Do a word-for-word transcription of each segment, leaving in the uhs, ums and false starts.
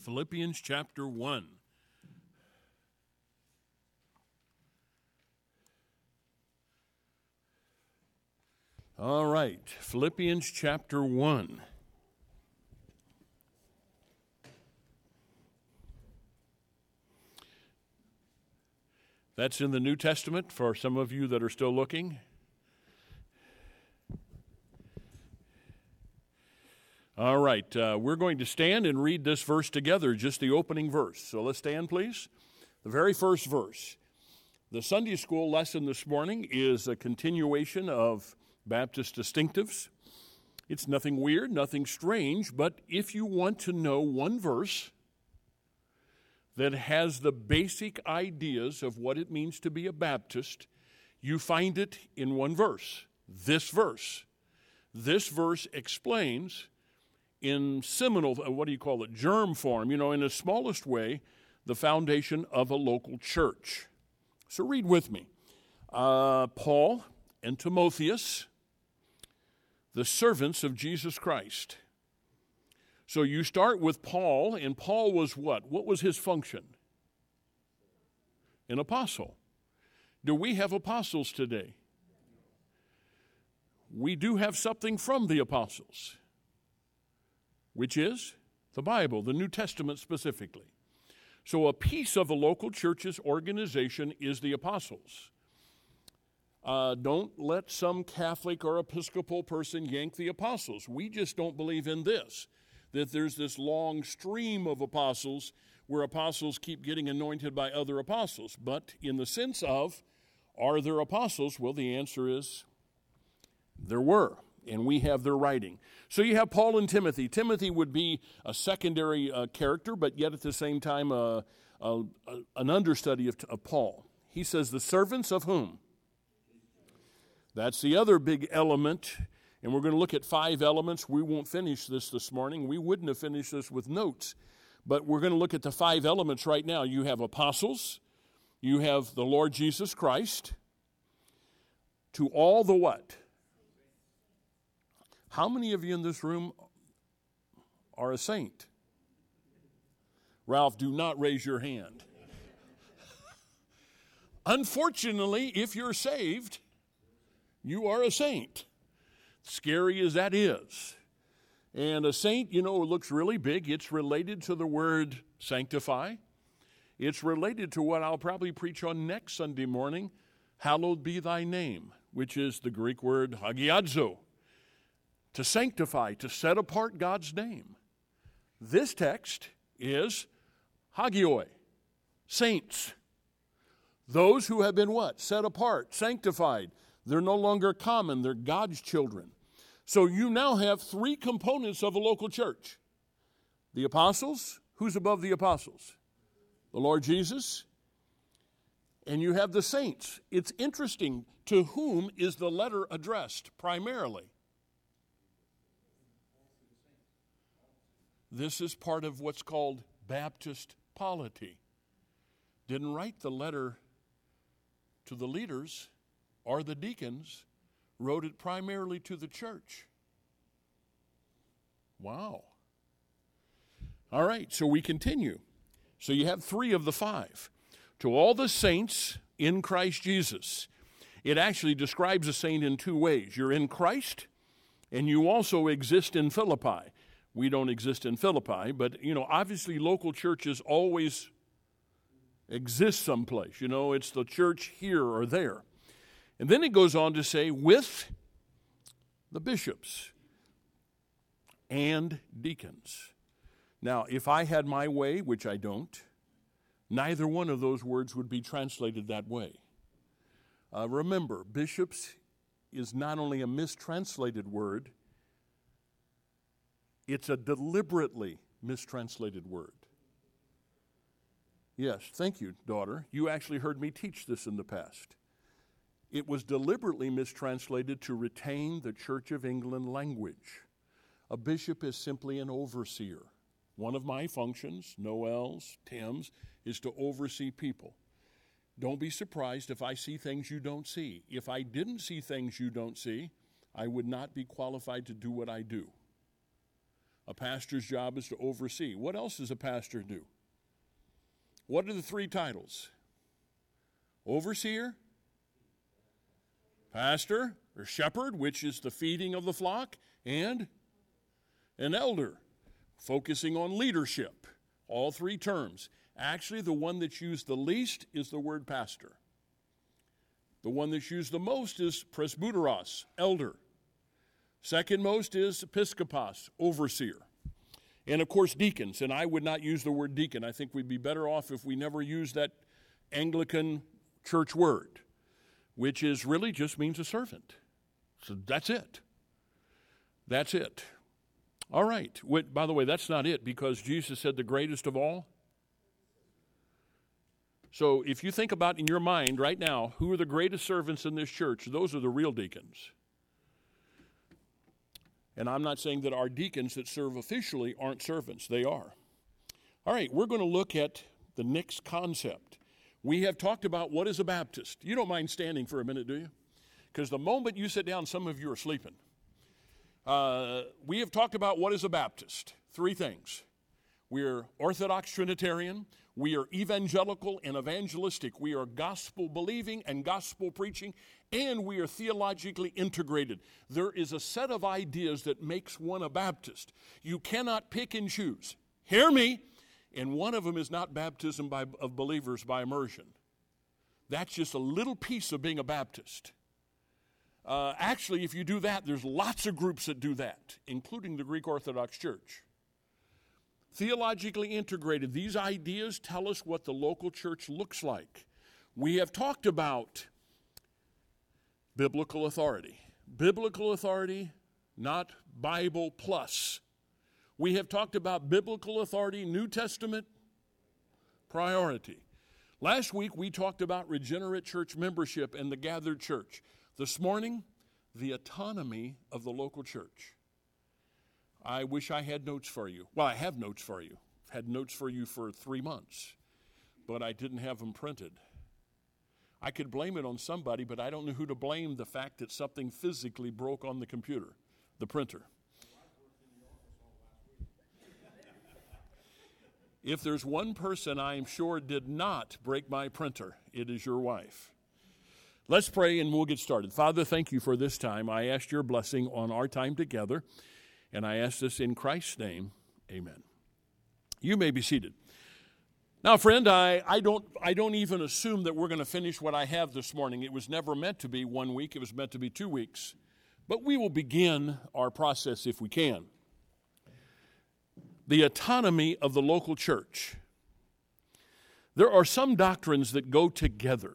Philippians chapter one. All right, Philippians chapter one. That's in the New Testament for some of you that are still looking. All right, uh, we're going to stand and read this verse together, just the opening verse. So let's stand, please. The very first verse. The Sunday school lesson this morning is a continuation of Baptist distinctives. It's nothing weird, nothing strange, but if you want to know one verse that has the basic ideas of what it means to be a Baptist, you find it in one verse, this verse. This verse explains in seminal, what do you call it, germ form, you know, in the smallest way, the foundation of a local church. So read with me. Uh, Paul and Timotheus, the servants of Jesus Christ. So you start with Paul, and Paul was what? What was his function? An apostle. Do we have apostles today? We do have something from the apostles, which is the Bible, the New Testament specifically. So a piece of a local church's organization is the apostles. Uh, don't let some Catholic or Episcopal person yank the apostles. We just don't believe in this, that there's this long stream of apostles where apostles keep getting anointed by other apostles. But in the sense of, are there apostles? Well, the answer is there were. And we have their writing. So you have Paul and Timothy. Timothy would be a secondary uh, character, but yet at the same time uh, uh, uh, an understudy of, of Paul. He says, the servants of whom? That's the other big element. And we're going to look at five elements. We won't finish this this morning. We wouldn't have finished this with notes. But we're going to look at the five elements right now. You have apostles. You have the Lord Jesus Christ. To all the what? How many of you in this room are a saint? Ralph, do not raise your hand. Unfortunately, if you're saved, you are a saint. Scary as that is. And a saint, you know, it looks really big. It's related to the word sanctify. It's related to what I'll probably preach on next Sunday morning, hallowed be thy name, which is the Greek word hagiadzo. To sanctify, to set apart God's name. This text is hagioi, saints. Those who have been what? Set apart, sanctified. They're no longer common, they're God's children. So you now have three components of a local church. The apostles, who's above the apostles? The Lord Jesus. And you have the saints. It's interesting, to whom is the letter addressed primarily? This is part of what's called Baptist polity. Didn't write the letter to the leaders or the deacons, wrote it primarily to the church. Wow. All right, so we continue. So you have three of the five. To all the saints in Christ Jesus. It actually describes a saint in two ways. You're in Christ, and you also exist in Philippi. We don't exist in Philippi, but, you know, obviously local churches always exist someplace. You know, it's the church here or there. And then it goes on to say, with the bishops and deacons. Now, if I had my way, which I don't, neither one of those words would be translated that way. Uh, remember, bishops is not only a mistranslated word, it's a deliberately mistranslated word. Yes, thank you, daughter. You actually heard me teach this in the past. It was deliberately mistranslated to retain the Church of England language. A bishop is simply an overseer. One of my functions, Noel's, Tim's, is to oversee people. Don't be surprised if I see things you don't see. If I didn't see things you don't see, I would not be qualified to do what I do. A pastor's job is to oversee. What else does a pastor do? What are the three titles? Overseer, pastor or shepherd, which is the feeding of the flock, and an elder, focusing on leadership. All three terms. Actually, the one that's used the least is the word pastor. The one that's used the most is presbyteros, elder. Second most is episkopos, overseer. And of course, deacons. And I would not use the word deacon. I think we'd be better off if we never use that Anglican church word, which is really just means a servant. So that's it. That's it. All right. Wait, by the way, that's not it, because Jesus said the greatest of all. So if you think about in your mind right now, who are the greatest servants in this church? Those are the real deacons. And I'm not saying that our deacons that serve officially aren't servants. They are. All right, we're going to look at the next concept. We have talked about what is a Baptist. You don't mind standing for a minute, do you? Because the moment you sit down, some of you are sleeping. Uh, we have talked about what is a Baptist. Three things. We're Orthodox Trinitarian. We are evangelical and evangelistic. We are gospel believing and gospel preaching, and we are theologically integrated. There is a set of ideas that makes one a Baptist. You cannot pick and choose. Hear me. And one of them is not baptism by, of believers by immersion. That's just a little piece of being a Baptist. Uh, actually, if you do that, there's lots of groups that do that, including the Greek Orthodox Church. Theologically integrated, these ideas tell us what the local church looks like. We have talked about biblical authority. Biblical authority, not Bible plus. We have talked about biblical authority, New Testament priority. Last week, we talked about regenerate church membership and the gathered church. This morning, the autonomy of the local church. I wish I had notes for you. Well, I have notes for you. I've had notes for you for three months, but I didn't have them printed. I could blame it on somebody, but I don't know who to blame the fact that something physically broke on the computer, the printer. If there's one person I am sure did not break my printer, it is your wife. Let's pray and we'll get started. Father, thank you for this time. I ask your blessing on our time together, and I ask this in Christ's name, amen. You may be seated. Now, friend, I, I, don't, I don't even assume that we're going to finish what I have this morning. It was never meant to be one week. It was meant to be two weeks. But we will begin our process if we can. The autonomy of the local church. There are some doctrines that go together.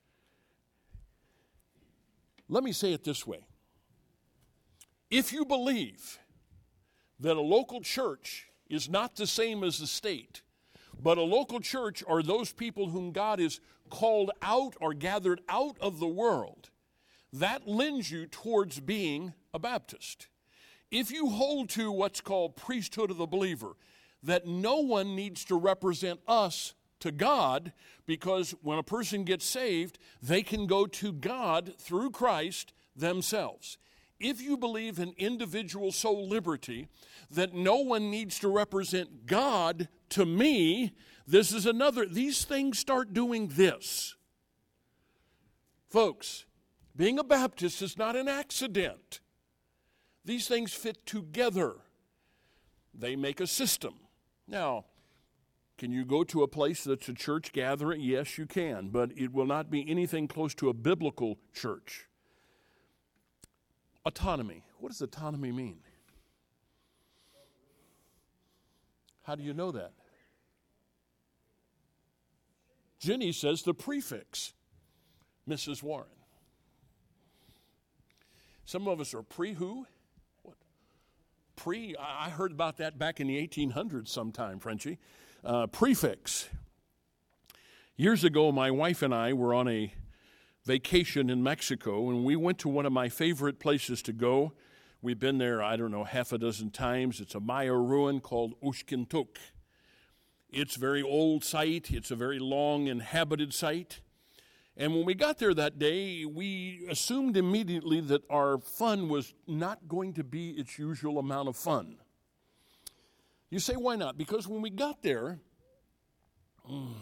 Let me say it this way. If you believe that a local church is not the same as the state, but a local church are those people whom God has called out or gathered out of the world, that lends you towards being a Baptist. If you hold to what's called priesthood of the believer, that no one needs to represent us to God, because when a person gets saved, they can go to God through Christ themselves. If you believe in individual soul liberty, that no one needs to represent God to me, this is another. These things start doing this. Folks, being a Baptist is not an accident. These things fit together. They make a system. Now, can you go to a place that's a church gathering? Yes, you can, but it will not be anything close to a biblical church. Autonomy. What does autonomy mean? How do you know that? Jenny says the prefix, Missus Warren. Some of us are pre-who? What? Pre, I heard about that back in the eighteen hundreds sometime, Frenchie. Uh, prefix. Years ago, my wife and I were on a vacation in Mexico, and we went to one of my favorite places to go. We've been there, I don't know, half a dozen times. It's a Maya ruin called Uxquintuc. It's a very old site. It's a very long inhabited site. And when we got there that day, we assumed immediately that our fun was not going to be its usual amount of fun. You say, why not? Because when we got there, mm,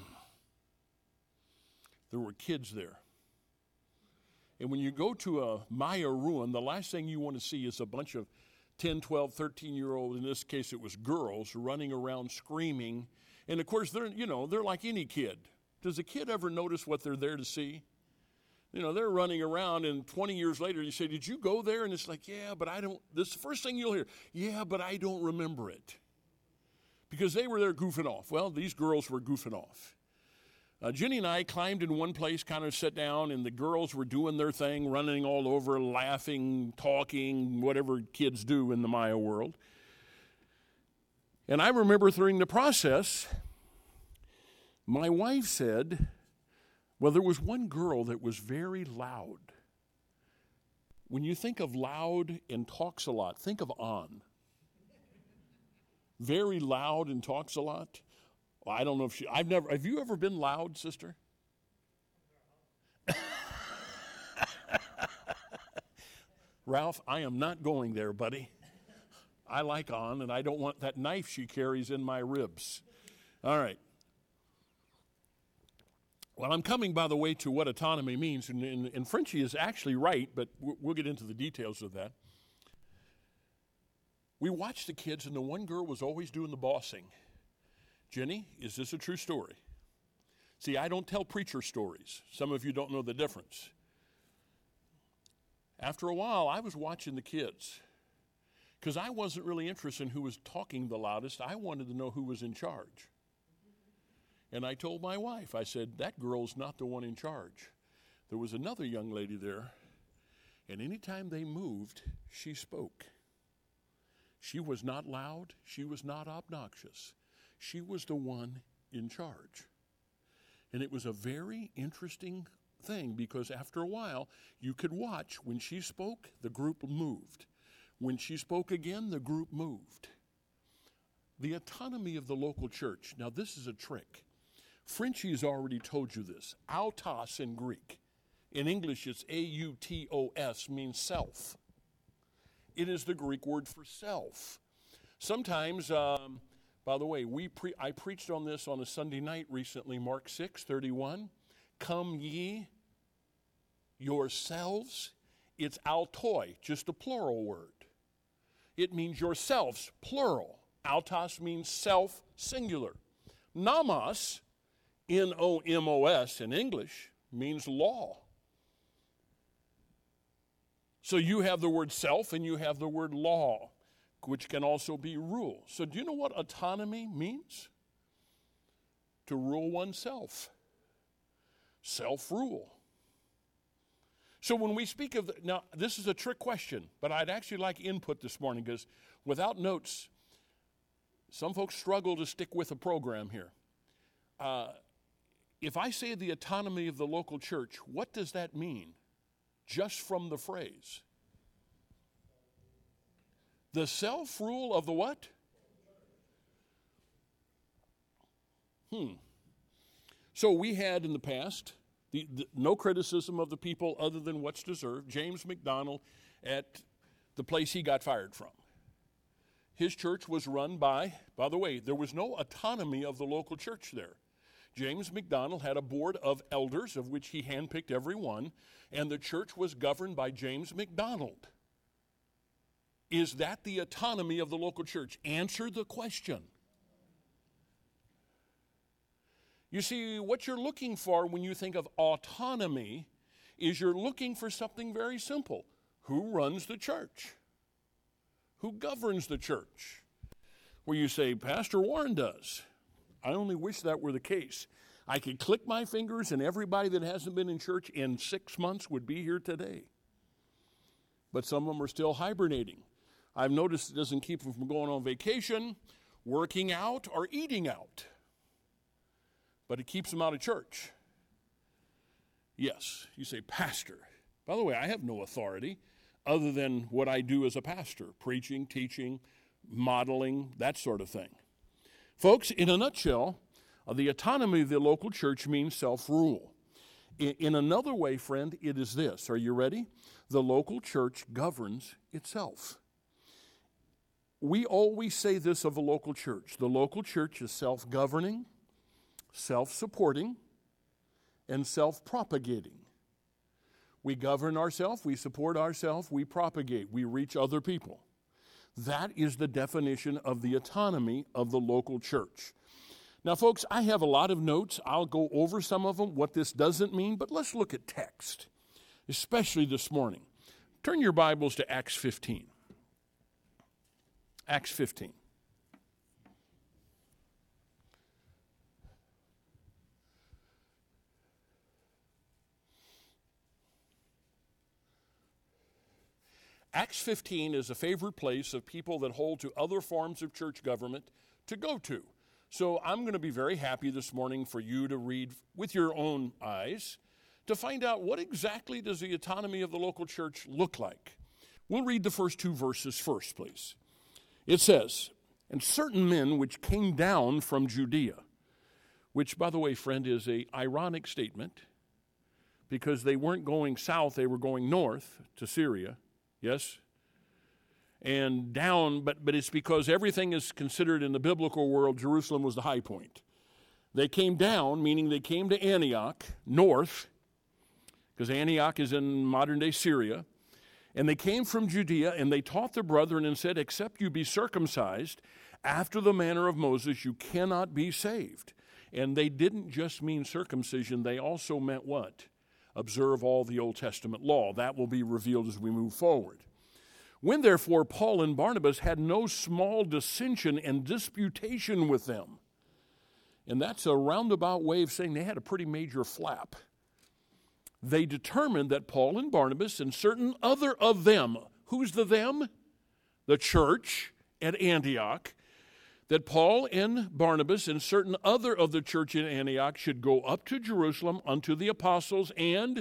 there were kids there. And when you go to a Maya ruin, the last thing you want to see is a bunch of ten, twelve, thirteen-year-olds, in this case it was girls, running around screaming. And, of course, they're, you know, they're like any kid. Does a kid ever notice what they're there to see? You know, they're running around, and twenty years later you say, did you go there? And it's like, yeah, but I don't. This is the first thing you'll hear. Yeah, but I don't remember it. Because they were there goofing off. Well, these girls were goofing off. Uh, Jenny and I climbed in one place, kind of sat down, and the girls were doing their thing, running all over, laughing, talking, whatever kids do in the Maya world. And I remember during the process, my wife said, well, there was one girl that was very loud. When you think of loud and talks a lot, think of An. Very loud and talks a lot. Well, I don't know if she, I've never, have you ever been loud, sister? Ralph, I am not going there, buddy. I like An, and I don't want that knife she carries in my ribs. All right. Well, I'm coming, by the way, to what autonomy means, and, and, and Frenchie is actually right, but we'll get into the details of that. We watched the kids, and the one girl was always doing the bossing. Jenny, is this a true story? See, I don't tell preacher stories. Some of you don't know the difference. After a while, I was watching the kids because I wasn't really interested in who was talking the loudest. I wanted to know who was in charge. And I told my wife, I said, that girl's not the one in charge. There was another young lady there, and anytime they moved, she spoke. She was not loud. She was not obnoxious. She was the one in charge. And it was a very interesting thing because after a while, you could watch. When she spoke, the group moved. When she spoke again, the group moved. The autonomy of the local church. Now, this is a trick. Frenchie has already told you this. Autos in Greek. In English, it's A U T O S, means self. It is the Greek word for self. Sometimes, um, by the way, we pre- I preached on this on a Sunday night recently, Mark six thirty-one. Come ye yourselves. It's altoi, just a plural word. It means yourselves, plural. Autos means self, singular. Nomos, N O M O S in English, means law. So you have the word self and you have the word law, which can also be rule. So do you know what autonomy means? To rule oneself. Self-rule. So when we speak of, the, now this is a trick question, but I'd actually like input this morning because without notes, some folks struggle to stick with a program here. Uh, if I say the autonomy of the local church, what does that mean? Just from the phrase. The self-rule of the what? Hmm. So we had in the past, the, the, no criticism of the people other than what's deserved, James McDonald at the place he got fired from. His church was run by, by the way, there was no autonomy of the local church there. James McDonald had a board of elders, of which he handpicked every one, and the church was governed by James McDonald. Is that the autonomy of the local church? Answer the question. You see, what you're looking for when you think of autonomy is you're looking for something very simple. Who runs the church? Who governs the church? Where you say, Pastor Warren does. I only wish that were the case. I could click my fingers and everybody that hasn't been in church in six months would be here today. But some of them are still hibernating. I've noticed it doesn't keep them from going on vacation, working out, or eating out. But it keeps them out of church. Yes, you say, Pastor. By the way, I have no authority other than what I do as a pastor, preaching, teaching, modeling, that sort of thing. Folks, in a nutshell, uh, the autonomy of the local church means self-rule. In, in another way, friend, it is this. Are you ready? The local church governs itself. we always say this of a local church. The local church is self-governing, self-supporting, and self-propagating. We govern ourselves, we support ourselves, we propagate, we reach other people. That is the definition of the autonomy of the local church. Now, folks, I have a lot of notes. I'll go over some of them, what this doesn't mean, but let's look at text, especially this morning. Turn your Bibles to Acts fifteen. Acts fifteen. Acts fifteen is a favorite place of people that hold to other forms of church government to go to. So I'm going to be very happy this morning for you to read with your own eyes to find out what exactly does the autonomy of the local church look like. We'll read the first two verses first, please. It says, "And certain men which came down from Judea," which, by the way, friend, is an ironic statement because they weren't going south, they were going north to Syria, yes? And down, but, but it's because everything is considered in the biblical world, Jerusalem was the high point. They came down, meaning they came to Antioch, north, because Antioch is in modern-day Syria, and they came from Judea, and they taught the brethren and said, "Except you be circumcised after the manner of Moses, you cannot be saved." And they didn't just mean circumcision, they also meant what? Observe all the Old Testament law. That will be revealed as we move forward. "When therefore Paul and Barnabas had no small dissension and disputation with them," and that's a roundabout way of saying they had a pretty major flap, "they determined that Paul and Barnabas and certain other of them," who's the them? The church at Antioch, "that Paul and Barnabas and certain other of the church in Antioch should go up to Jerusalem unto the apostles and,"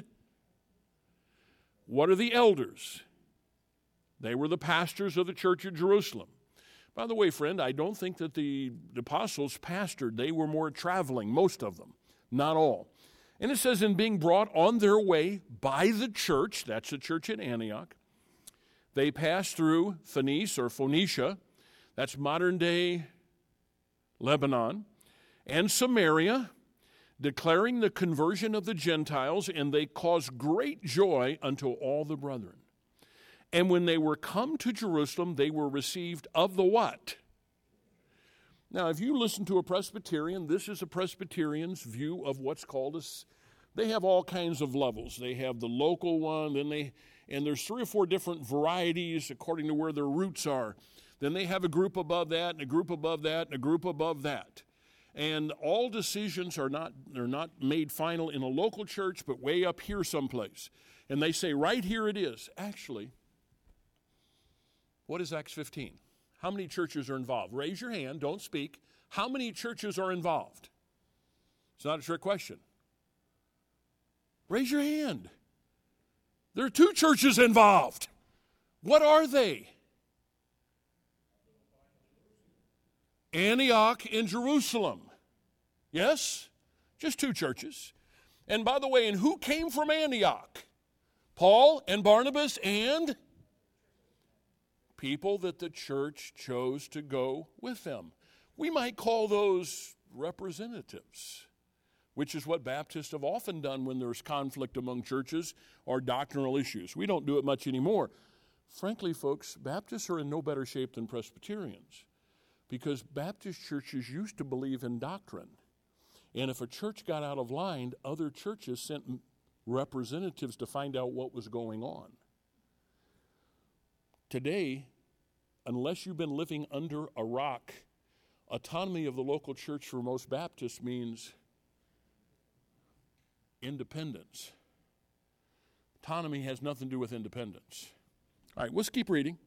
what are the elders? They were the pastors of the church at Jerusalem. By the way, friend, I don't think that the apostles pastored. They were more traveling, most of them, not all. And it says, "in being brought on their way by the church," that's the church at Antioch, "they passed through Phoenice or Phoenicia," that's modern-day Lebanon, "and Samaria, declaring the conversion of the Gentiles, and they caused great joy unto all the brethren. And when they were come to Jerusalem, they were received of the" what? Now, if you listen to a Presbyterian, this is a Presbyterian's view of what's called a, they have all kinds of levels. They have the local one, then they, and there's three or four different varieties according to where their roots are. Then they have a group above that, and a group above that, and a group above that. And all decisions are not, they're not made final in a local church, but way up here someplace. And they say, right here it is. Actually, what is Acts fifteen? How many churches are involved? Raise your hand, don't speak. How many churches are involved? It's not a trick question. Raise your hand. There are two churches involved. What are they? Antioch and Jerusalem. Yes? Just two churches. And by the way, and who came from Antioch? Paul and Barnabas and people that the church chose to go with them. We might call those representatives, which is what Baptists have often done when there's conflict among churches or doctrinal issues. We don't do it much anymore. Frankly, folks, Baptists are in no better shape than Presbyterians because Baptist churches used to believe in doctrine. And if a church got out of line, other churches sent representatives to find out what was going on. Today, unless you've been living under a rock, autonomy of the local church for most Baptists means independence. Autonomy has nothing to do with independence. All right, let's keep reading.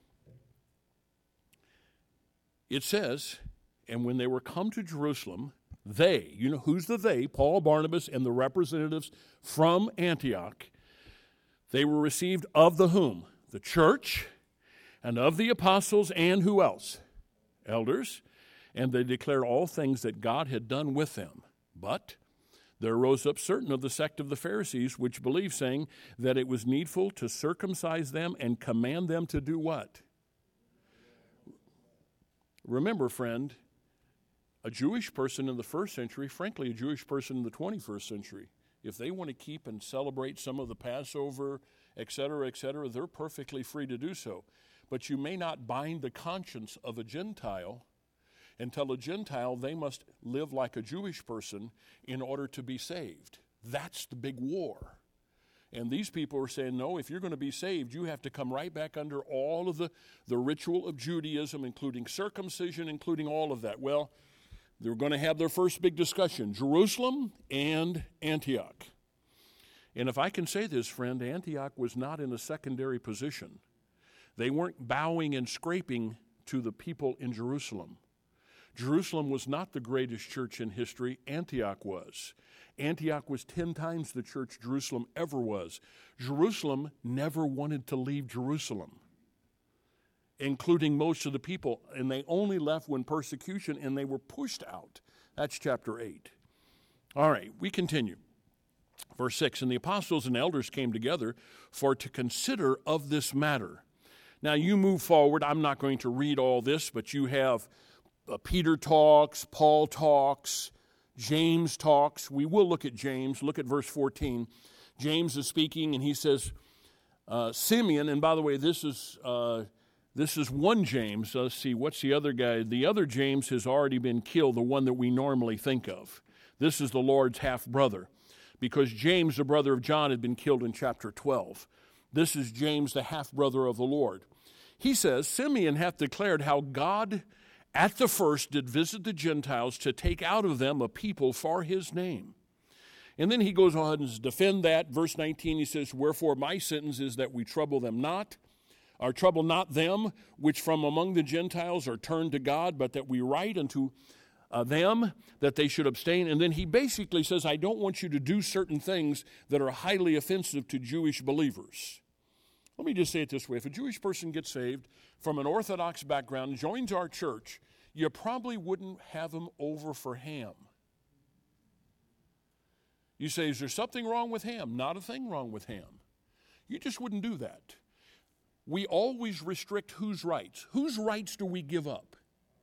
It says, "And when they were come to Jerusalem, they," you know who's the they, Paul, Barnabas, and the representatives from Antioch, "they were received of the whom? The church, and of the apostles, and who else? Elders. And they declared all things that God had done with them. But there rose up certain of the sect of the Pharisees, which believed, saying that it was needful to circumcise them and command them to do what?" Remember, friend, a Jewish person in the first century, frankly, a Jewish person in the twenty-first century, if they want to keep and celebrate some of the Passover, et cetera, et cetera, they're perfectly free to do so. But you may not bind the conscience of a Gentile and tell a Gentile they must live like a Jewish person in order to be saved. That's the big war. And these people are saying, no, if you're going to be saved, you have to come right back under all of the, the ritual of Judaism, including circumcision, including all of that. Well, they're going to have their first big discussion, Jerusalem and Antioch. And if I can say this, friend, Antioch was not in a secondary position. They weren't bowing and scraping to the people in Jerusalem. Jerusalem was not the greatest church in history. Antioch was. Antioch was ten times the church Jerusalem ever was. Jerusalem never wanted to leave Jerusalem, including most of the people, and they only left when persecution, and they were pushed out. That's chapter eight. All right, we continue. Verse six, and the apostles and elders came together for to consider of this matter. Now you move forward. I'm not going to read all this, but you have uh, Peter talks, Paul talks, James talks. We will look at James. Look at verse fourteen. James is speaking, and he says, uh, Simeon, and by the way, this is uh, this is one James. Let's see, what's the other guy? The other James has already been killed, the one that we normally think of. This is the Lord's half-brother, because James, the brother of John, had been killed in chapter twelve. This is James, the half-brother of the Lord. He says, Simeon hath declared how God at the first did visit the Gentiles to take out of them a people for his name. And then he goes on and defend that. Verse nineteen, he says, wherefore my sentence is that we trouble them not, or trouble not them, which from among the Gentiles are turned to God, but that we write unto uh, them that they should abstain. And then he basically says, I don't want you to do certain things that are highly offensive to Jewish believers. Let me just say it this way. If a Jewish person gets saved from an Orthodox background, joins our church, you probably wouldn't have him over for ham. You say, is there something wrong with ham? Not a thing wrong with ham. You just wouldn't do that. We always restrict whose rights. Whose rights do we give up?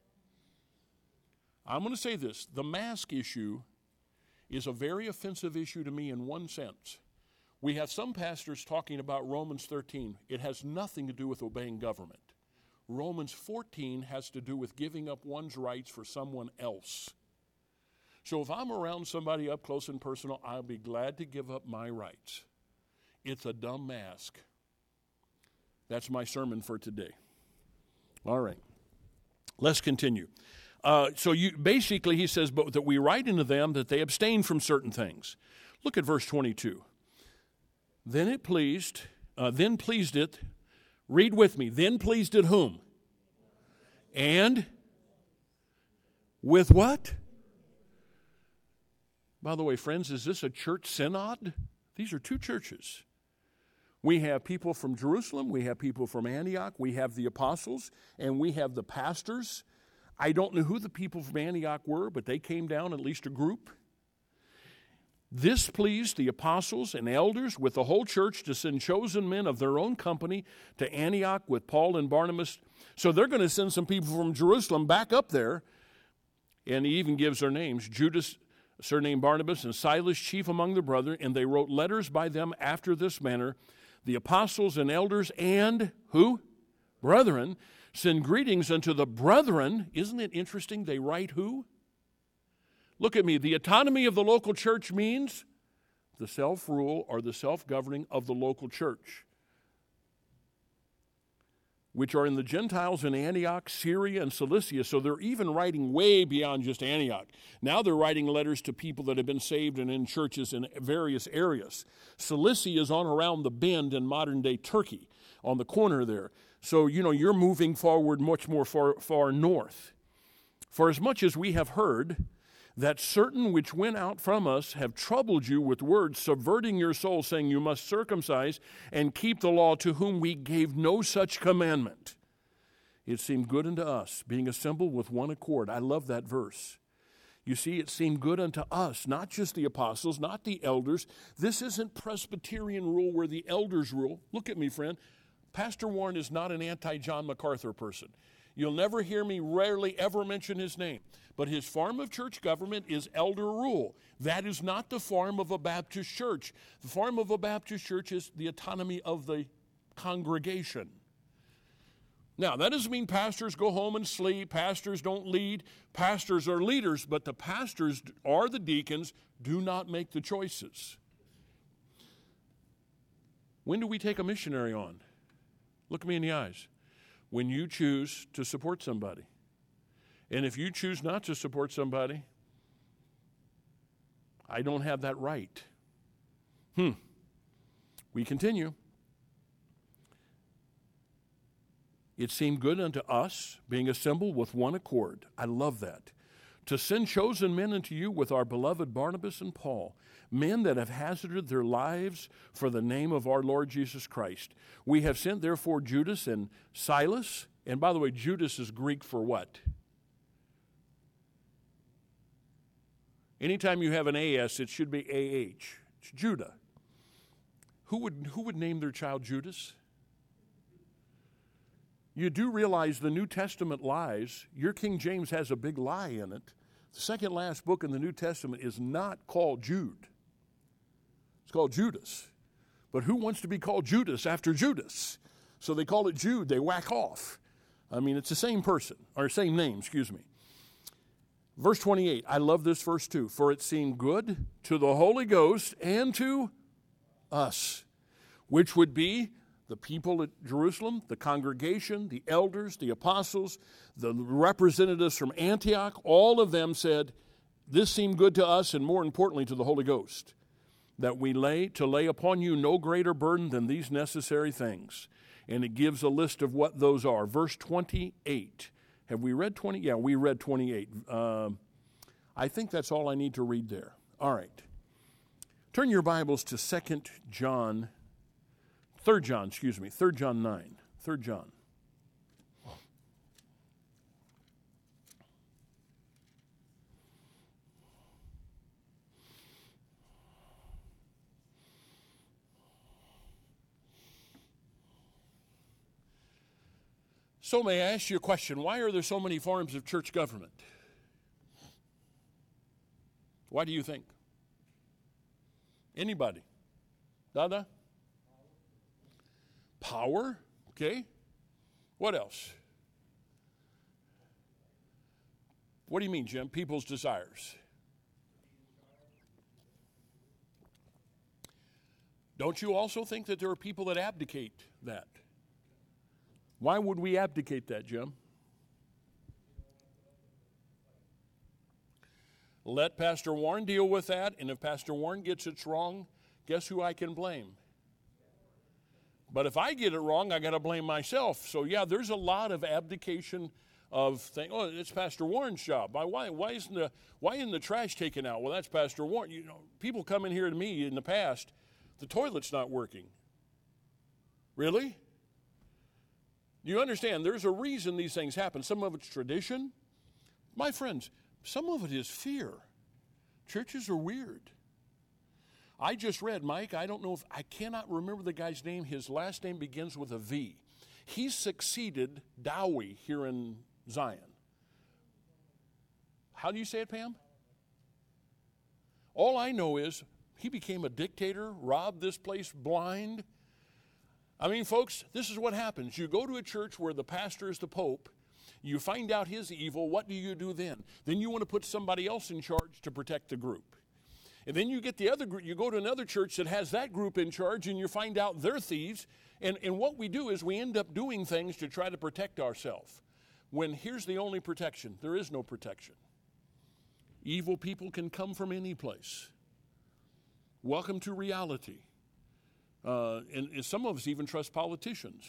I'm going to say this. The mask issue is a very offensive issue to me in one sense. We have some pastors talking about Romans thirteen. It has nothing to do with obeying government. Romans fourteen has to do with giving up one's rights for someone else. So if I'm around somebody up close and personal, I'll be glad to give up my rights. It's a dumb mask. That's my sermon for today. All right. Let's continue. Uh, so you basically, he says, but that we write unto them that they abstain from certain things. Look at verse twenty-two. Then it pleased, uh, then pleased it, read with me, then pleased it whom? And with what? By the way, friends, is this a church synod? These are two churches. We have people from Jerusalem, we have people from Antioch, we have the apostles, and we have the pastors. I don't know who the people from Antioch were, but they came down, at least a group. This pleased the apostles and elders with the whole church to send chosen men of their own company to Antioch with Paul and Barnabas. So they're going to send some people from Jerusalem back up there. And he even gives their names, Judas, surnamed Barnabas, and Silas, chief among the brethren. And they wrote letters by them after this manner. The apostles and elders and who? Brethren, send greetings unto the brethren. Isn't it interesting? They write who? Look at me. The autonomy of the local church means the self-rule or the self-governing of the local church, which are in the Gentiles in Antioch, Syria, and Cilicia. So they're even writing way beyond just Antioch. Now they're writing letters to people that have been saved and in churches in various areas. Cilicia is on around the bend in modern-day Turkey, on the corner there. So, you know, you're moving forward much more far, far north. For as much as we have heard that certain which went out from us have troubled you with words, subverting your soul, saying you must circumcise and keep the law, to whom we gave no such commandment. It seemed good unto us, being assembled with one accord. I love that verse. You see, it seemed good unto us, not just the apostles, not the elders. This isn't Presbyterian rule where the elders rule. Look at me, friend. Pastor Warren is not an anti-John MacArthur person. You'll never hear me rarely ever mention his name. But his form of church government is elder rule. That is not the form of a Baptist church. The form of a Baptist church is the autonomy of the congregation. Now, that doesn't mean pastors go home and sleep. Pastors don't lead. Pastors are leaders, but the pastors or the deacons do not make the choices. When do we take a missionary on? Look me in the eyes. When you choose to support somebody. And if you choose not to support somebody, I don't have that right. Hmm. We continue. It seemed good unto us, being assembled with one accord. I love that. To send chosen men unto you with our beloved Barnabas and Paul, men that have hazarded their lives for the name of our Lord Jesus Christ. We have sent therefore Judas and Silas. And by the way, Judas is Greek for what? Anytime you have an A S, it should be A H. It's Judah. Who would, who would name their child Judas? You do realize the New Testament lies. Your King James has a big lie in it. The second last book in the New Testament is not called Jude. It's called Judas. But who wants to be called Judas after Judas? So they call it Jude. They whack off. I mean, it's the same person, or same name, excuse me. Verse twenty-eight, I love this verse too. For it seemed good to the Holy Ghost and to us, which would be the people at Jerusalem, the congregation, the elders, the apostles, the representatives from Antioch, all of them said, this seemed good to us, and more importantly to the Holy Ghost, that we lay to lay upon you no greater burden than these necessary things. And it gives a list of what those are. Verse twenty-eight. Have we read twenty? Yeah, we read twenty-eight. Um, I think that's all I need to read there. All right. Turn your Bibles to Second John, Third John, excuse me, Third John nine. Third John. So may I ask you a question? Why are there so many forms of church government? Why do you think? Anybody? Dada? Power? Okay. What else? What do you mean, Jim? People's desires. Don't you also think that there are people that abdicate that? Why would we abdicate that, Jim? Let Pastor Warren deal with that, and if Pastor Warren gets it wrong, guess who I can blame? But if I get it wrong, I got to blame myself. So yeah, there's a lot of abdication of things. Oh, it's Pastor Warren's job. Why, why isn't the why isn't the trash taken out? Well, that's Pastor Warren. You know, people come in here to me in the past, the toilet's not working. Really? You understand, there's a reason these things happen. Some of it's tradition. My friends, some of it is fear. Churches are weird. I just read, Mike, I don't know if, I cannot remember the guy's name. His last name begins with a V. He succeeded Dowie here in Zion. How do you say it, Pam? All I know is he became a dictator, robbed this place blind. I mean, folks, this is what happens. You go to a church where the pastor is the pope. You find out his evil. What do you do then? Then you want to put somebody else in charge to protect the group. And then you get the other group. You go to another church that has that group in charge, and you find out they're thieves. And, and what we do is we end up doing things to try to protect ourselves. When here's the only protection. There is no protection. Evil people can come from any place. Welcome to reality. Uh, and, and some of us even trust politicians.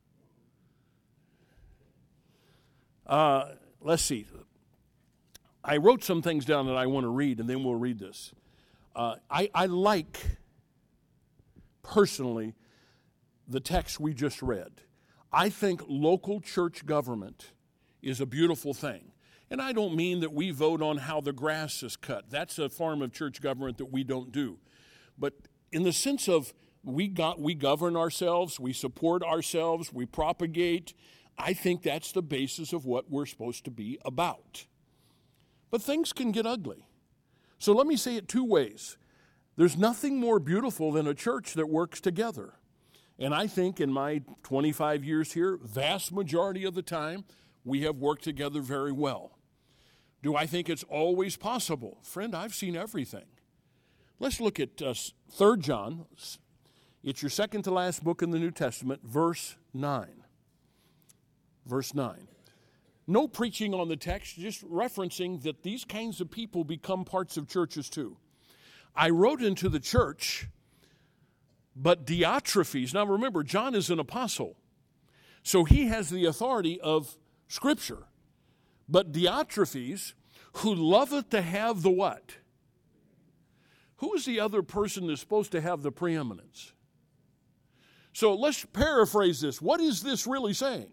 Uh, let's see. I wrote some things down that I want to read, and then we'll read this. Uh, I, I like, personally, the text we just read. I think local church government is a beautiful thing. And I don't mean that we vote on how the grass is cut. That's a form of church government that we don't do. But in the sense of we got we govern ourselves, we support ourselves, we propagate. I think that's the basis of what we're supposed to be about. But things can get ugly. So let me say it two ways. There's nothing more beautiful than a church that works together. And I think in my twenty-five years here, vast majority of the time, we have worked together very well. Do I think it's always possible? Friend, I've seen everything. Let's look at uh, Third John. It's your second to last book in the New Testament, verse nine. Verse nine. No preaching on the text, just referencing that these kinds of people become parts of churches too. I wrote into the church, but Diotrephes, now remember, John is an apostle, so he has the authority of Scripture. But Diotrephes, who loveth to have the what? Who is the other person that's supposed to have the preeminence? So let's paraphrase this. What is this really saying?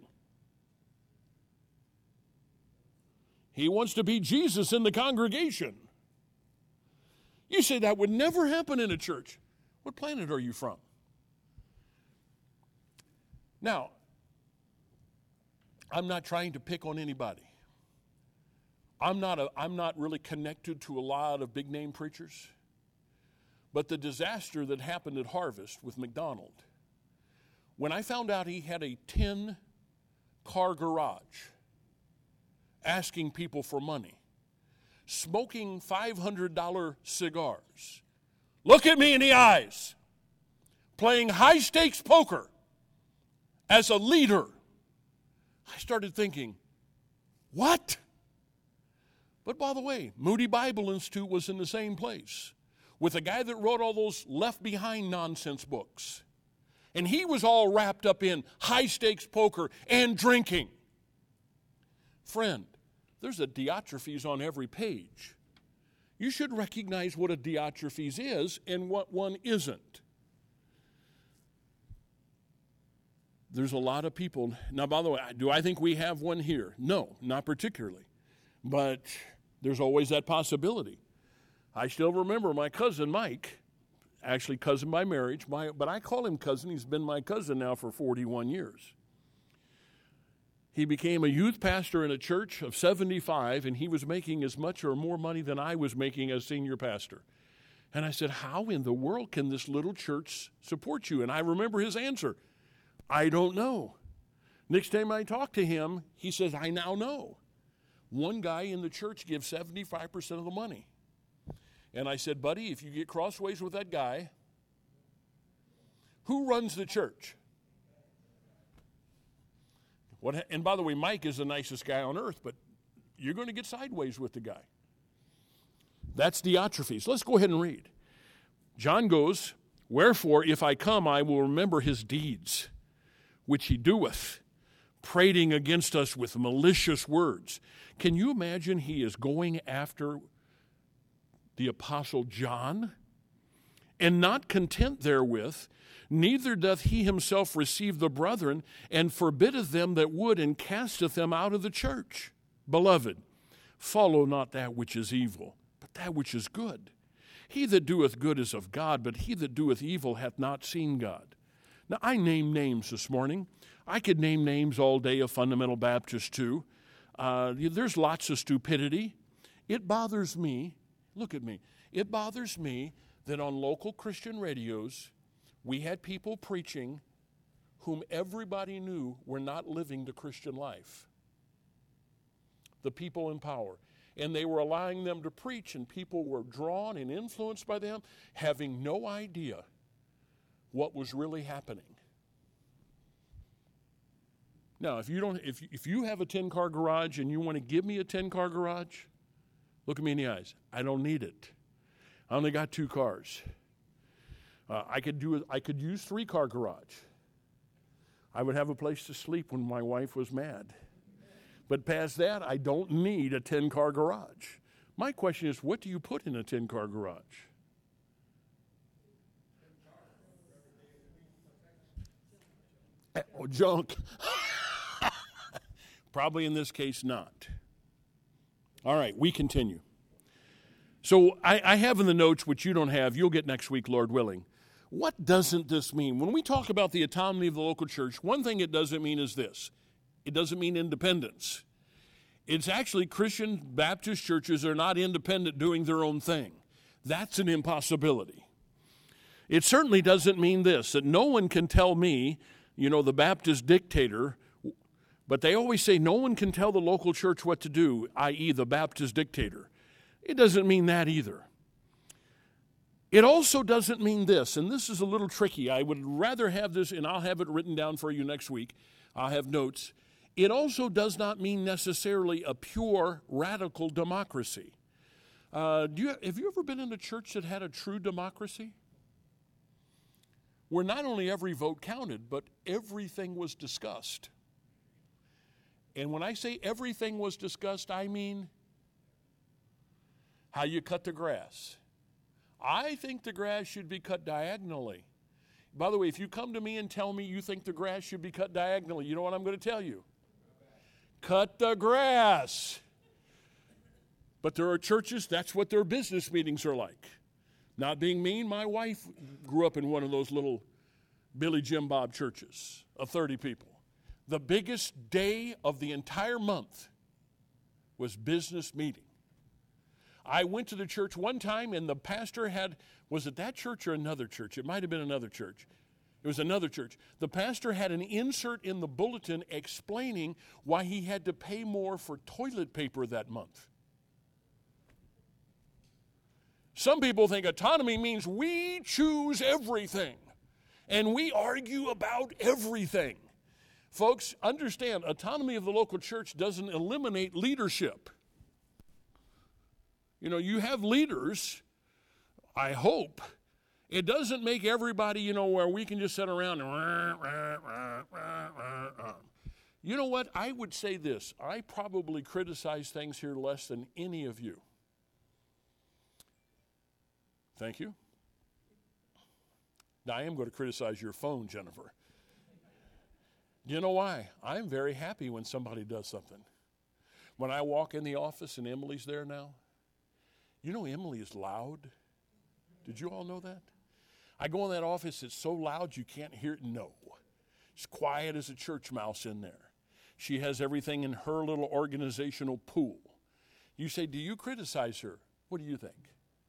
He wants to be Jesus in the congregation. You say that would never happen in a church. What planet are you from? Now, I'm not trying to pick on anybody. I'm not, a, I'm not really connected to a lot of big-name preachers. But the disaster that happened at Harvest with McDonald, when I found out he had a ten-car garage asking people for money, smoking five hundred dollars cigars, look at me in the eyes, playing high-stakes poker as a leader, I started thinking, what? But by the way, Moody Bible Institute was in the same place with a guy that wrote all those Left Behind nonsense books. And he was all wrapped up in high-stakes poker and drinking. Friend, there's a Diotrephes on every page. You should recognize what a Diotrephes is and what one isn't. There's a lot of people. Now, by the way, do I think we have one here? No, not particularly. But there's always that possibility. I still remember my cousin Mike, actually cousin by marriage, my, but I call him cousin. He's been my cousin now for forty-one years. He became a youth pastor in a church of seventy-five, and he was making as much or more money than I was making as senior pastor. And I said, how in the world can this little church support you? And I remember his answer, I don't know. Next time I talked to him, he says, I now know. One guy in the church gives seventy-five percent of the money. And I said, buddy, if you get crossways with that guy, who runs the church? What, and by the way, Mike is the nicest guy on earth, but you're going to get sideways with the guy. That's Diotrephes. Let's go ahead and read. John goes, wherefore, if I come, I will remember his deeds, which he doeth, prating against us with malicious words. Can you imagine he is going after the Apostle John? And not content therewith, neither doth he himself receive the brethren, and forbiddeth them that would, and casteth them out of the church. Beloved, follow not that which is evil, but that which is good. He that doeth good is of God, but he that doeth evil hath not seen God. Now, I name names this morning. I could name names all day of fundamental Baptists too. Uh, there's lots of stupidity. It bothers me. Look at me. It bothers me that on local Christian radios, we had people preaching whom everybody knew were not living the Christian life. The people in power. And they were allowing them to preach, and people were drawn and influenced by them, having no idea what was really happening. Now, if you don't, if if you have a ten-car garage and you want to give me a ten-car garage, look at me in the eyes. I don't need it. I only got two cars. Uh, I could do. I could use three-car garage. I would have a place to sleep when my wife was mad. But past that, I don't need a ten-car garage. My question is, what do you put in a ten-car garage? Oh, junk. Probably in this case not. All right, we continue. So I, I have in the notes, which you don't have, you'll get next week, Lord willing. What doesn't this mean? When we talk about the autonomy of the local church, one thing it doesn't mean is this. It doesn't mean independence. It's actually Christian Baptist churches are not independent doing their own thing. That's an impossibility. It certainly doesn't mean this, that no one can tell me, you know, the Baptist dictator, but they always say no one can tell the local church what to do, that is the Baptist dictator. It doesn't mean that either. It also doesn't mean this, and this is a little tricky. I would rather have this, and I'll have it written down for you next week. I'll have notes. It also does not mean necessarily a pure, radical democracy. Uh, do you, have you ever been in a church that had a true democracy? Where not only every vote counted, but everything was discussed. And when I say everything was discussed, I mean how you cut the grass. I think the grass should be cut diagonally. By the way, if you come to me and tell me you think the grass should be cut diagonally, you know what I'm going to tell you? Cut the grass. But there are churches, that's what their business meetings are like. Not being mean, my wife grew up in one of those little Billy Jim Bob churches of thirty people. The biggest day of the entire month was business meeting. I went to the church one time and the pastor had, was it that church or another church? It might have been another church. It was another church. The pastor had an insert in the bulletin explaining why he had to pay more for toilet paper that month. Some people think autonomy means we choose everything and we argue about everything. Folks, understand, autonomy of the local church doesn't eliminate leadership. You know, you have leaders, I hope. It doesn't make everybody, you know, where we can just sit around and rah, rah, rah, rah, rah, rah. You know what? I would say this. I probably criticize things here less than any of you. Thank you. Now, I am going to criticize your phone, Jennifer. Do you know why? I'm very happy when somebody does something. When I walk in the office and Emily's there now, you know Emily is loud. Did you all know that? I go in that office, it's so loud you can't hear it. No. It's quiet as a church mouse in there. She has everything in her little organizational pool. You say, do you criticize her? What do you think?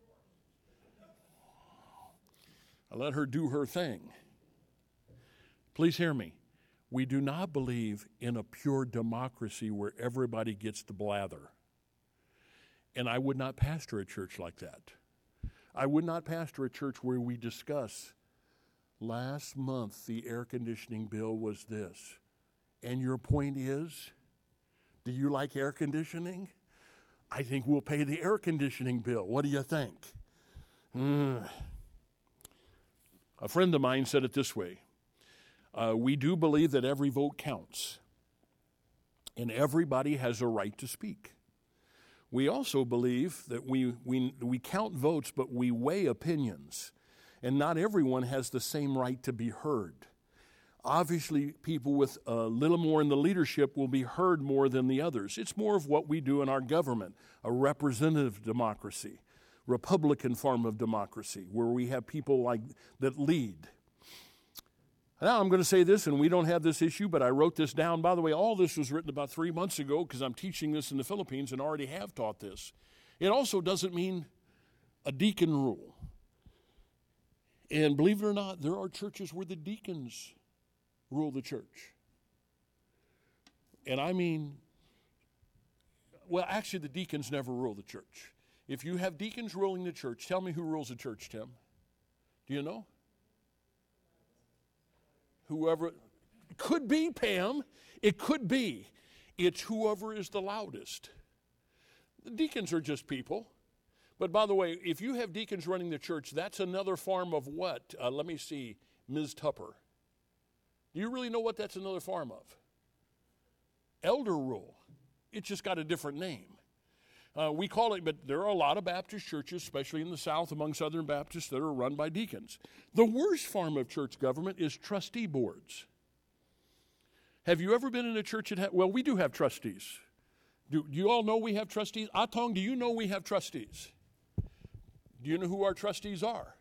I let her do her thing. Please hear me. We do not believe in a pure democracy where everybody gets to blather. And I would not pastor a church like that. I would not pastor a church where we discuss, last month the air conditioning bill was this. And your point is, do you like air conditioning? I think we'll pay the air conditioning bill. What do you think? Mm. A friend of mine said it this way. Uh, we do believe that every vote counts. And everybody has a right to speak. We also believe that we, we, we count votes, but we weigh opinions. And not everyone has the same right to be heard. Obviously, people with a little more in the leadership will be heard more than the others. It's more of what we do in our government, a representative democracy, Republican form of democracy, where we have people like that lead. Now, I'm going to say this, and we don't have this issue, but I wrote this down. By the way, all this was written about three months ago because I'm teaching this in the Philippines and already have taught this. It also doesn't mean a deacon rule. And believe it or not, there are churches where the deacons rule the church. And I mean, well, actually, the deacons never rule the church. If you have deacons ruling the church, tell me who rules the church, Tim. Do you know? Whoever, it could be Pam, it could be. It's whoever is the loudest. The deacons are just people. But by the way, if you have deacons running the church, that's another form of what? Uh, let me see, Miz Tupper. Do you really know what that's another form of? Elder rule. It's just got a different name. Uh, we call it, but there are a lot of Baptist churches, especially in the South among Southern Baptists, that are run by deacons. The worst form of church government is trustee boards. Have you ever been in a church that ha- well, we do have trustees. Do, do you all know we have trustees? Atong, do you know we have trustees? Do you know who our trustees are?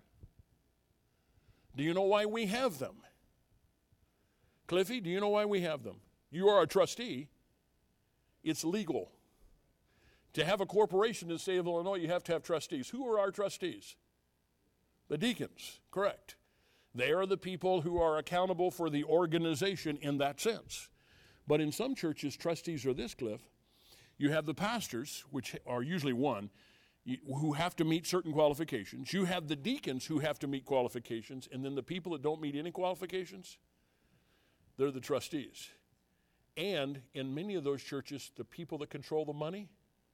Do you know why we have them? Cliffy, do you know why we have them? You are a trustee. It's legal. To have a corporation in the state of Illinois, you have to have trustees. Who are our trustees? The deacons, correct. They are the people who are accountable for the organization in that sense. But in some churches, trustees are this, Cliff. You have the pastors, which are usually one, who have to meet certain qualifications. You have the deacons who have to meet qualifications, and then the people that don't meet any qualifications, they're the trustees. And in many of those churches, the people that control the money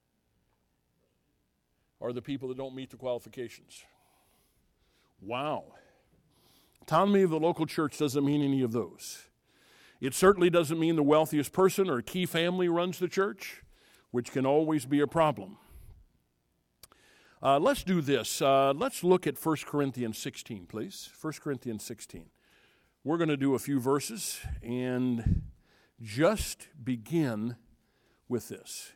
are the people that don't meet the qualifications. Wow. Autonomy of the local church doesn't mean any of those. It certainly doesn't mean the wealthiest person or key family runs the church, which can always be a problem. Uh, let's do this. Uh, let's look at First Corinthians sixteen, please. First Corinthians sixteen. We're going to do a few verses and just begin with this.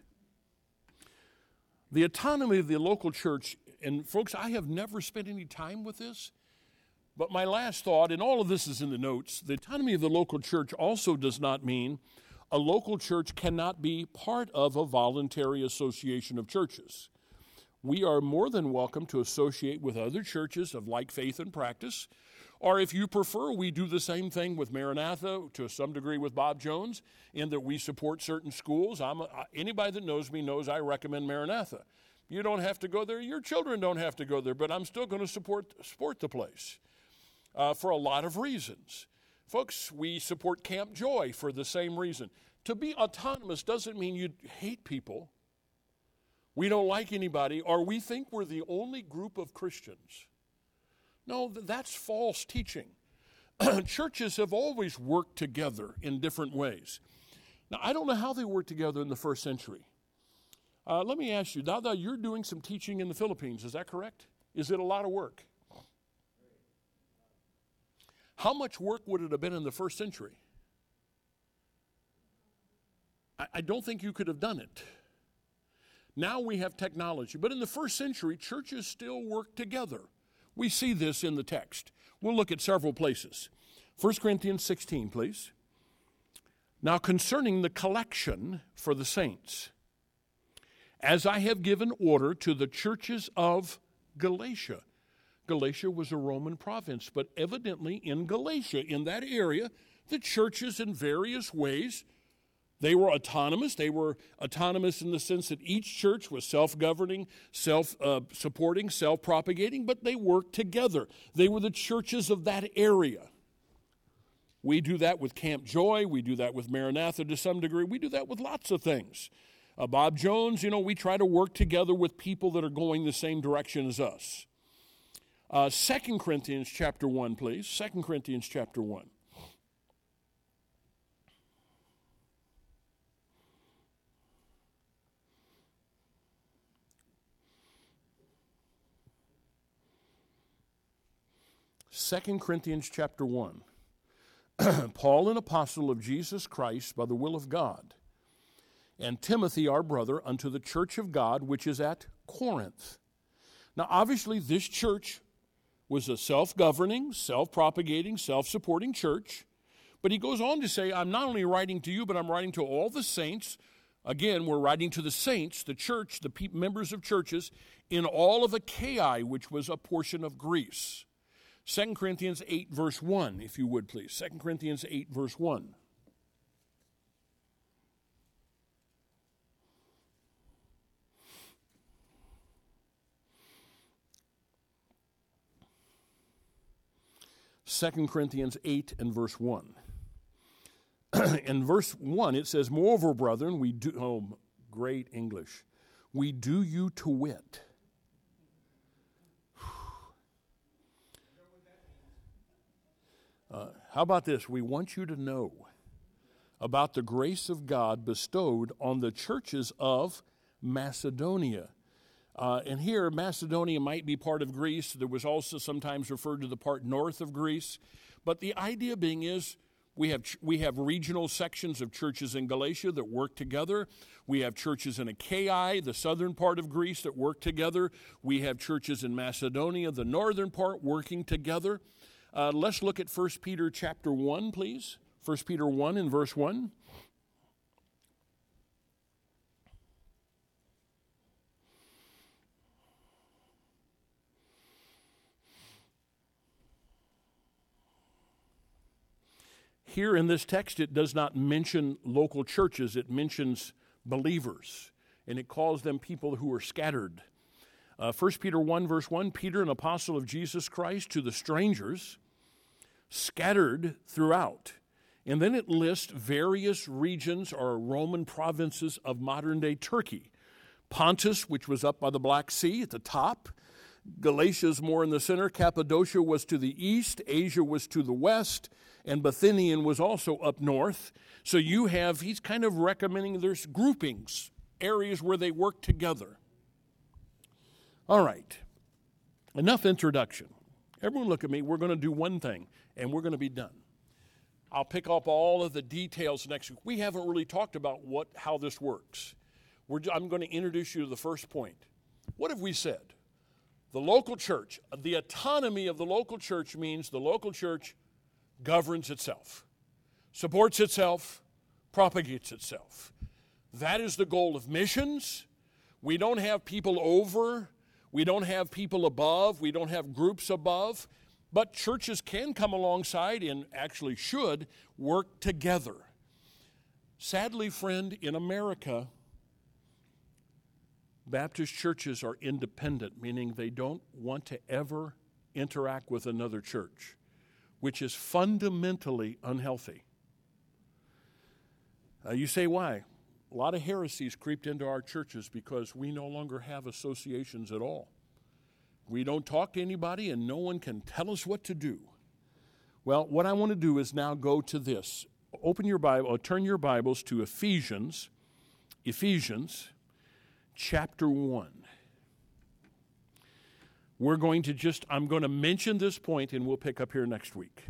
The autonomy of the local church, and folks, I have never spent any time with this, but my last thought, and all of this is in the notes, the autonomy of the local church also does not mean a local church cannot be part of a voluntary association of churches. We are more than welcome to associate with other churches of like faith and practice, or if you prefer, we do the same thing with Maranatha, to some degree with Bob Jones, in that we support certain schools. I'm a, anybody that knows me knows I recommend Maranatha. You don't have to go there. Your children don't have to go there, but I'm still going to support, support the place uh, for a lot of reasons. Folks, we support Camp Joy for the same reason. To be autonomous doesn't mean you hate people. We don't like anybody, or we think we're the only group of Christians. No, that's false teaching. Churches have always worked together in different ways. Now, I don't know how they worked together in the first century. Uh, let me ask you, Dada, you're doing some teaching in the Philippines, is that correct? Is it a lot of work? How much work would it have been in the first century? I, I don't think you could have done it. Now we have technology, but in the first century, churches still worked together. We see this in the text. We'll look at several places. First Corinthians sixteen, please. Now concerning the collection for the saints, as I have given order to the churches of Galatia. Galatia was a Roman province, but evidently in Galatia, in that area, the churches in various ways, they were autonomous. They were autonomous in the sense that each church was self-governing, self-supporting, uh, self-propagating, but they worked together. They were the churches of that area. We do that with Camp Joy. We do that with Maranatha to some degree. We do that with lots of things. Uh, Bob Jones, you know, we try to work together with people that are going the same direction as us. Uh, Second Corinthians chapter one, please. Second Corinthians chapter one. Second Corinthians chapter one. Paul, an apostle of Jesus Christ by the will of God, and Timothy, our brother, unto the church of God which is at Corinth. Now, obviously, this church was a self-governing, self-propagating, self-supporting church. But he goes on to say, I'm not only writing to you, but I'm writing to all the saints. Again, we're writing to the saints, the church, the pe- members of churches, in all of Achaia, which was a portion of Greece. Second Corinthians eight, verse one, if you would, please. Second Corinthians eight, verse one. Second Corinthians eight and verse one. In verse one, it says, Moreover, brethren, we do, oh, great English, we do you to wit. Uh, how about this? We want you to know about the grace of God bestowed on the churches of Macedonia. Uh, and here, Macedonia might be part of Greece. There was also sometimes referred to the part north of Greece. But the idea being is we have we have regional sections of churches in Galatia that work together. We have churches in Achaia, the southern part of Greece, that work together. We have churches in Macedonia, the northern part, working together. Uh, let's look at First Peter chapter one, please. First Peter one and verse one. Here in this text, it does not mention local churches. It mentions believers, and it calls them people who are scattered. Uh, First Peter one, verse one, Peter, an apostle of Jesus Christ, to the strangers scattered throughout. And then it lists various regions or Roman provinces of modern-day Turkey. Pontus, which was up by the Black Sea at the top. Galatia is more in the center. Cappadocia was to the east. Asia was to the west. And Bithynian was also up north. So you have, he's kind of recommending there's groupings, areas where they work together. All right, enough introduction. Everyone look at me. We're going to do one thing, and we're going to be done. I'll pick up all of the details next week. We haven't really talked about what how this works. We're, I'm going to introduce you to the first point. What have we said? The local church, the autonomy of the local church means the local church governs itself, supports itself, propagates itself. That is the goal of missions. We don't have people over. We don't have people above. We don't have groups above. But churches can come alongside and actually should work together. Sadly, friend, in America, Baptist churches are independent, meaning they don't want to ever interact with another church, which is fundamentally unhealthy. Uh, you say, why? A lot of heresies creeped into our churches because we no longer have associations at all. We don't talk to anybody, and no one can tell us what to do. Well, what I want to do is now go to this. Open your Bible, or turn your Bibles to Ephesians, Ephesians chapter one. We're going to just, I'm going to mention this point, and we'll pick up here next week.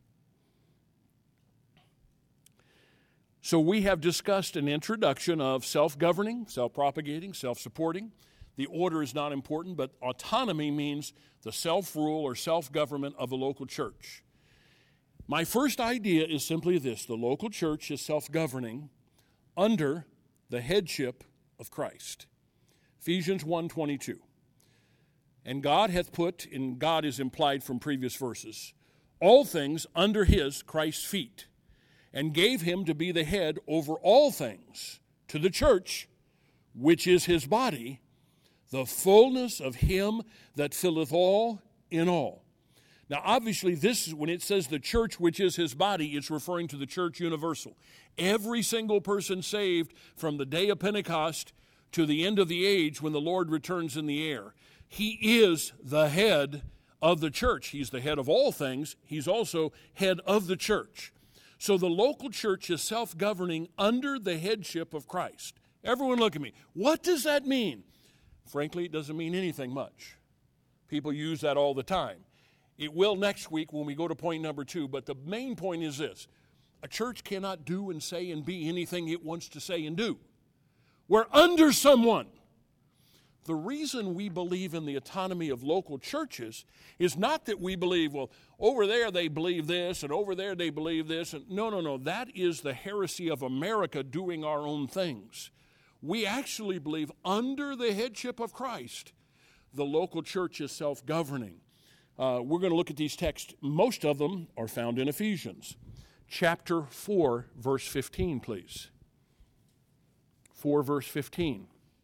So we have discussed an introduction of self-governing, self-propagating, self-supporting. The order is not important, but autonomy means the self-rule or self-government of a local church. My first idea is simply this: the local church is self-governing under the headship of Christ. Ephesians one twenty-two. And God hath put, and God is implied from previous verses, all things under his, Christ's feet, and gave him to be the head over all things to the church, which is his body, the fullness of him that filleth all in all. Now, obviously, this is when it says the church, which is his body, it's referring to the church universal. Every single person saved from the day of Pentecost to the end of the age when the Lord returns in the air. He is the head of the church. He's the head of all things. He's also head of the church. So the local church is self-governing under the headship of Christ. Everyone look at me. What does that mean? Frankly, it doesn't mean anything much. People use that all the time. It will next week when we go to point number two, but the main point is this. A church cannot do and say and be anything it wants to say and do. We're under someone. The reason we believe in the autonomy of local churches is not that we believe, well, over there they believe this, and over there they believe this. And no, no, no. That is the heresy of America doing our own things. We actually believe under the headship of Christ, the local church is self-governing. Uh, we're going to look at these texts. Most of them are found in Ephesians. Chapter four, verse fifteen, please. four, verse fifteen.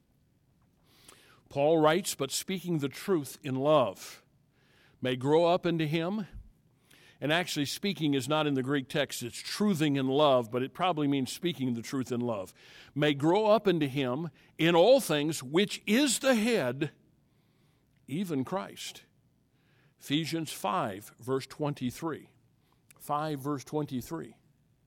Paul writes, but speaking the truth in love may grow up into him. And actually, speaking is not in the Greek text. It's truthing in love, but it probably means speaking the truth in love. May grow up into him in all things, which is the head, even Christ. Ephesians five, verse twenty-three. five, verse twenty-three.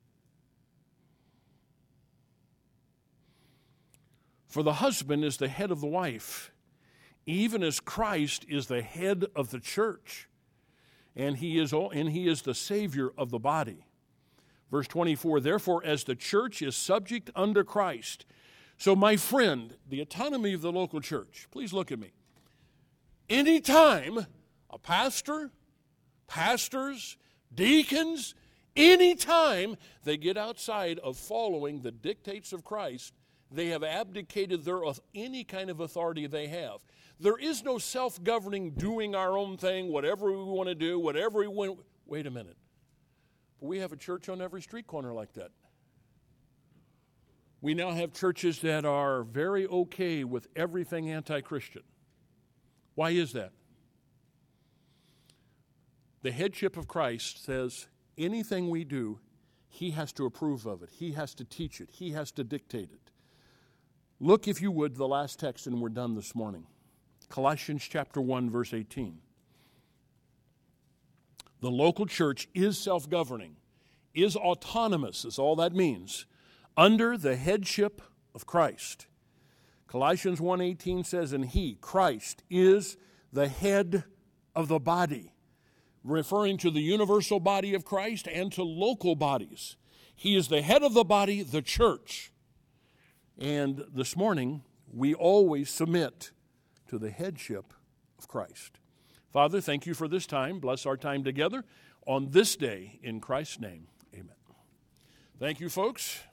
For the husband is the head of the wife, even as Christ is the head of the church, and he is all, and he is the Savior of the body. Verse twenty-four, therefore, as the church is subject unto Christ. So, my friend, the autonomy of the local church, please look at me. Anytime a pastor, pastors, deacons, anytime they get outside of following the dictates of Christ, they have abdicated their any kind of authority they have. There is no self-governing, doing our own thing, whatever we want to do, whatever we want. Wait a minute. But we have a church on every street corner like that. We now have churches that are very okay with everything anti-Christian. Why is that? The headship of Christ says anything we do, he has to approve of it. He has to teach it. He has to dictate it. Look, if you would, the last text, and we're done this morning. Colossians chapter one, verse eighteen. The local church is self-governing, is autonomous, is all that means, under the headship of Christ. Colossians one eighteen says, and he, Christ, is the head of the body, referring to the universal body of Christ and to local bodies. He is the head of the body, the church. And this morning, we always submit to the headship of Christ. Father, thank you for this time. Bless our time together on this day. In Christ's name, amen. Thank you, folks.